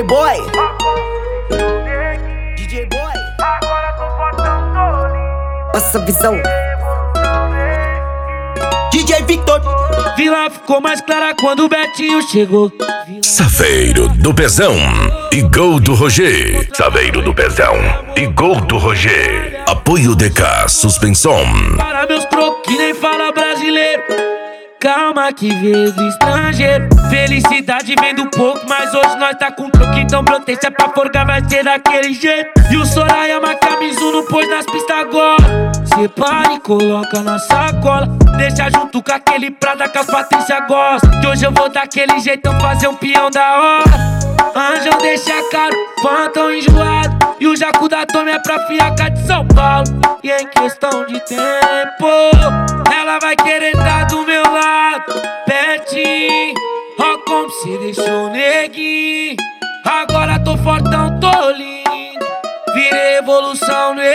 DJ Boy. DJ Boy. Nossa visão. DJ Victor. Vila ficou mais clara quando o Betinho chegou. Saveiro do Pezão e Gol do Roger. Saveiro do Pezão e Gol do Roger. Apoio DK Suspensão. Para meus pro que nem fala brasileiro. Calma que veio do estrangeiro. Felicidade vem do pouco, mas hoje nós tá com troco. Então proteja pra forgar, vai ser daquele jeito. E o Sorayama Camizuno pôs nas pistas agora. Separa e coloca na sacola. Deixa junto com aquele Prada que a Patrícia gosta. Que hoje eu vou daquele jeitão fazer um peão da hora. Anjão deixa caro, fã tão enjoado. E o Jacu da Tome é pra fiaca de São Paulo. E em questão de tempo, ela vai querer tá do meu lado, pertinho. Ó como cê deixou neguinho. Agora tô fortão, tô lindo. Virei evolução no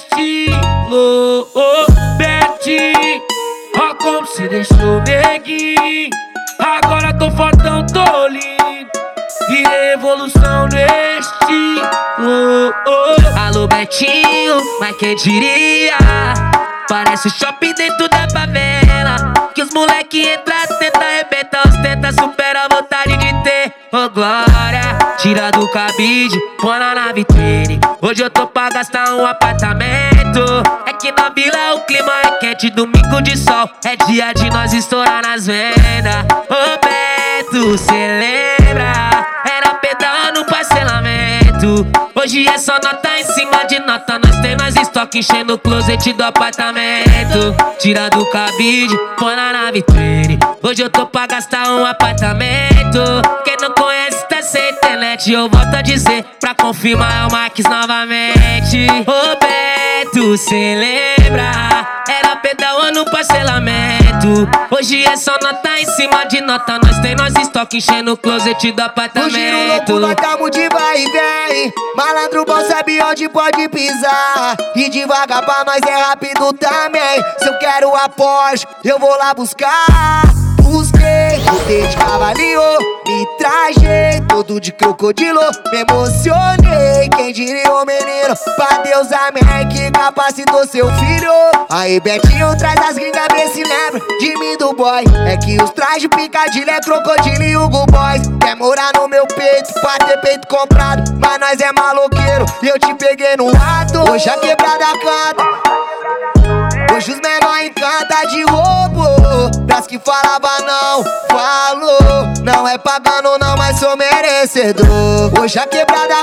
estilo, pertinho. Ó como cê deixou neguinho. Agora tô fortão, tô lindo. Virei evolução no estilo. Alô Betinho, mas quem diria? Parece o shopping dentro da favela. Que os moleque entra, tenta arrebentar os tenta, supera a vontade de ter. Ô glória, tira do cabide, põe lá na vitrine. Hoje eu tô pra gastar um apartamento. É que na vila o clima é quente, domingo de sol. É dia de nós estourar nas vendas. Ô Beto, cê lembra? Era pedal no parcelamento. Hoje é só nota em cima de nota. Nós tem mais estoque enchendo o closet do apartamento. Tira do cabide, põe lá na vitrine. Hoje eu tô pra gastar um apartamento. Quem não conhece tá sem internet. Eu volto a dizer, pra confirmar é o Max novamente. Ô Beto, cê lembra? Era pedal no parcelamento. Hoje é só nota em cima de nota. Nós tem nós estoque enchendo o closet do apartamento. No giro louco nós tamo de vai e vem. Malandro bom sabe onde pode pisar. E devagar pra nós é rápido também. Se eu quero a Porsche, eu vou lá buscar. Busquei, voltei de cavalinho, me trajei todo de crocodilo. Me emocionei, quem diria o menino? Pra Deus amém, que capacitou seu filho. Aí Betinho traz as gringas, vê se lembra de mim do boy. É que os trajes picadilha é crocodilo e Hugo Boys. Quer morar no meu peito, pra ter peito comprado. Mas nós é maloqueiro, e eu te peguei no ato. Hoje a quebrada canta. Hoje os menor encanta de roubo. Pras que falava não, falou. Não é pagando não, mas sou merecedor. Hoje a quebrada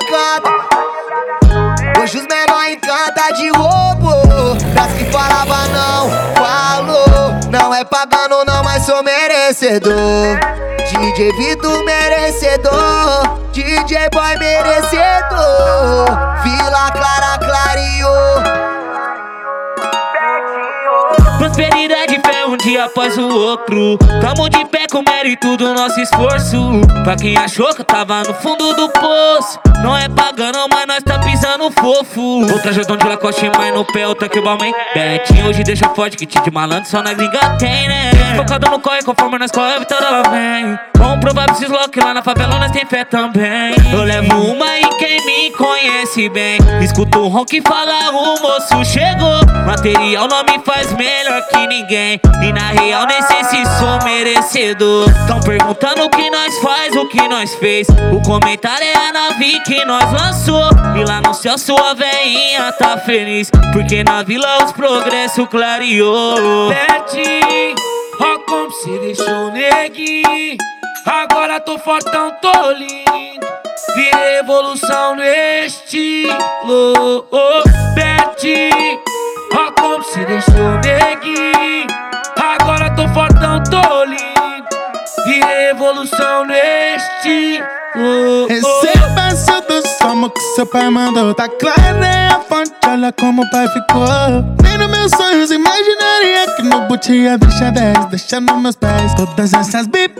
canta. Hoje os menor encanta de roubo. Pras que falava não, falou. Não é pagando não, mas sou merecedor. DJ Vitor merecedor. DJ Boy merecedor. Vila Clara clareou. Prosperidade fé um dia após o outro. Tamo de pé com mérito do nosso esforço. Pra quem achou que eu tava no fundo do poço, não é pagando, mas nós tá pisando fofo. O trajetão de Lacoste, mas no pé o tanque Balmain. Betinho hoje deixa forte, que de malandro só na gringa tem, né? Focado no corre, conforme nós corre, a vitória ela vem. Vamos provar pra esses loucos que lá na favela nós tem fé também. Eu levo uma e quem me conhece bem escuta o ronco e fala o moço chegou. Material não me faz melhor que ninguém. E na real nem sei se sou merecedor. Tão perguntando o que nós faz, o que nós fez. O comentário é a nave que nós lançou. E lá no céu sua veinha tá feliz, porque na vila os progressos clareou. Betinho, ó como cê deixou neguinho. Agora tô fortão, tô lindo. Virei evolução no estilo, Betinho. Ó como cê deixou neguinho. Agora tô fortão, tô lindo. Virei evolução no estilo. Receba essa do som que seu pai mandou. Tá claro, é a fonte, olha como o pai ficou. Nem nos meus sonhos imaginaria que no boot ia deixar 10, deixando meus pés. Todas essas bip,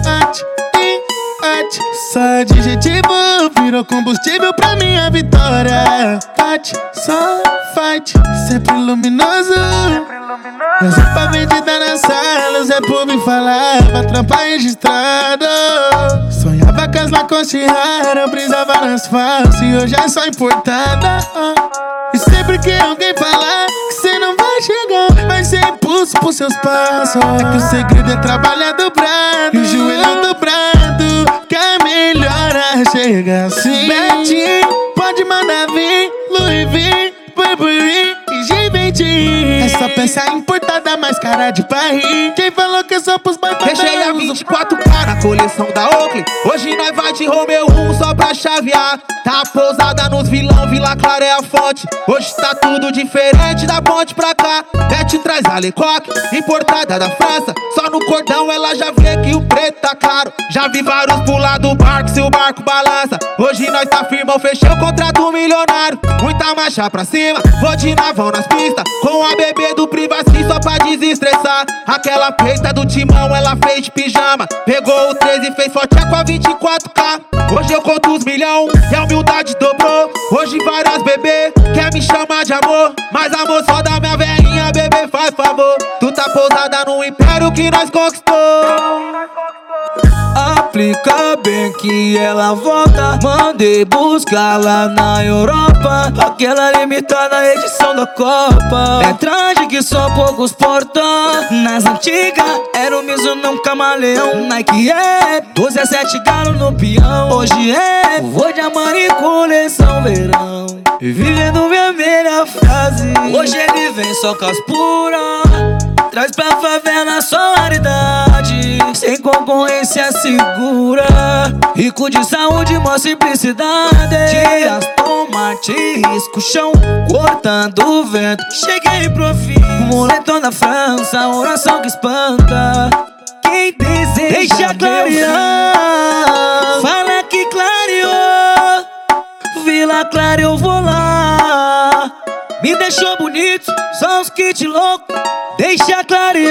só adjetivo virou combustível pra minha vitória. Fight, só fight, sempre luminoso. Mas é pra vendida na sala, Zé por me falar, pra trampar registrado. Sonhava Lucas Lacoste rara, brisava nas falsas e hoje é só importada. E sempre que alguém falar que cê não vai chegar, vai ser impulso pros seus passos. É que o segredo é trabalhar dobrado e o joelho dobrado, que a melhora chega assim. Betinho, pode mandar vir, Louis V, Burberry e Givenchy. Essa peça é importada, mais cara de Paris. Quem falou que eu sou pros baitados? Deixei a 24K na coleção da Oakley. Hoje nós vai de Romeo 1 só pra chavear. Tá pousada nos vilão, Vila Clara é a fonte. Hoje tá tudo diferente da ponte pra cá. Bete traz a Lecoque, importada da França. Só no cordão ela já vê que o preto tá claro. Já vi vários pular do barco, se o barco balança. Hoje nós tá firmão, fechou o contrato milionário. Muita marcha pra cima, vou de navão nas pistas. Com a bebê do Privacy só pra desestressar. Aquela peita do Timão ela fez de pijama. Pegou o 13 e fez forte com a 24K. Hoje eu conto os milhão e a humildade dobrou. Hoje várias bebê quer me chamar de amor, mas amor só da minha velhinha, bebê faz favor. Tu tá pousada no império que nós conquistou. Aplica bem que ela volta. Mandei buscar lá na Europa aquela limitada edição da Copa. É traje que só poucos portam. Nas antigas era o Mizuno, não camaleão. Nike é 12 a 7 galo no peão. Hoje é vou de Amari coleção verão. Vivendo minha melhor fase. Hoje ele vem só com as puras. Traz pra favela só raridade. Sem concorrência segura. Rico de saúde, mó simplicidade. Dias, tomate, risco, chão, cortando o vento. Cheguei pro fim, moletom da França, oração que espanta. Quem deseja deixa clarear. Fala que clareou. Vila Clara eu vou lá. Me deixou bonito, só uns kits loucos. Deixa clarear.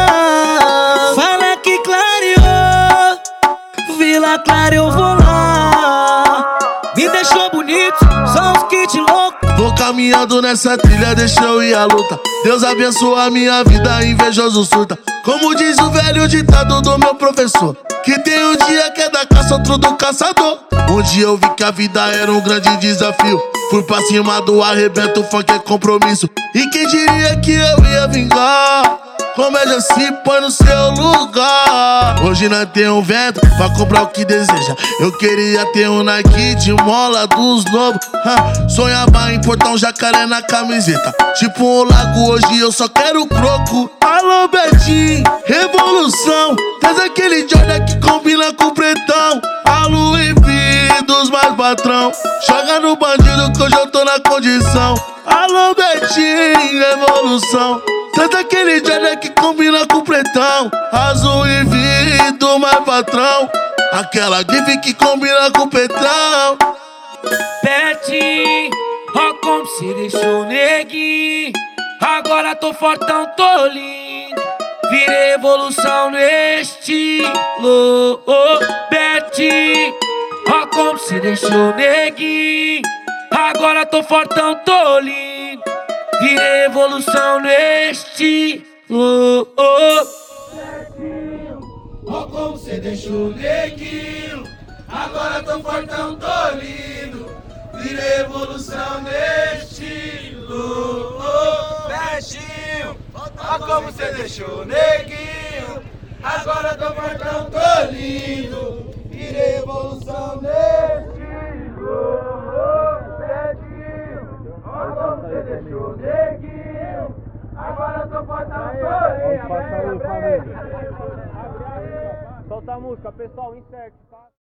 Fala que clareou. Vila Clara eu vou lá. Me deixou bonito, só uns kits loucos. Tô caminhando nessa trilha, deixa eu ir à luta. Deus abençoa a minha vida, invejoso surta. Como diz o velho ditado do meu professor, que tem um dia que é da caça, outro do caçador. Um dia eu vi que a vida era um grande desafio. Fui pra cima do arrebento, funk é compromisso. E quem diria que eu ia vingar? Comédia se põe no seu lugar. Hoje nós tem um vento pra comprar o que deseja. Eu queria ter um Nike de mola dos novos. Sonhava em portar um jacaré na camiseta, tipo um lago, hoje eu só quero croco. Alô Betinho, revolução. Traz aquele Jordan que combina com o pretão. A Louis V dos mais patrão. Joga no bandido que hoje eu tô na condição. Alô Betinho, revolução. Traz aquele Jordan que combina com o pretão. Azul e V do mais patrão. Aquela grife que combina com o petão. Betinho, ó como se deixou neguinho. Agora tô fortão, tô lindo. Virei evolução no estilo. Betinho, ó como se deixou neguinho. Agora tô fortão, tô lindo. Virei evolução no estilo. Betinho, ó como cê deixou neguinho. Agora tô fortão, tô lindo. Virei evolução no estilo. Betinho, ó como cê deixou neguinho. Agora tô fortão, tô lindo. Virei evolução no estilo. Betinho, ó como cê deixou neguinho. Agora tô fortão, tô lindo. Solta a música, pessoal, inserte, tá?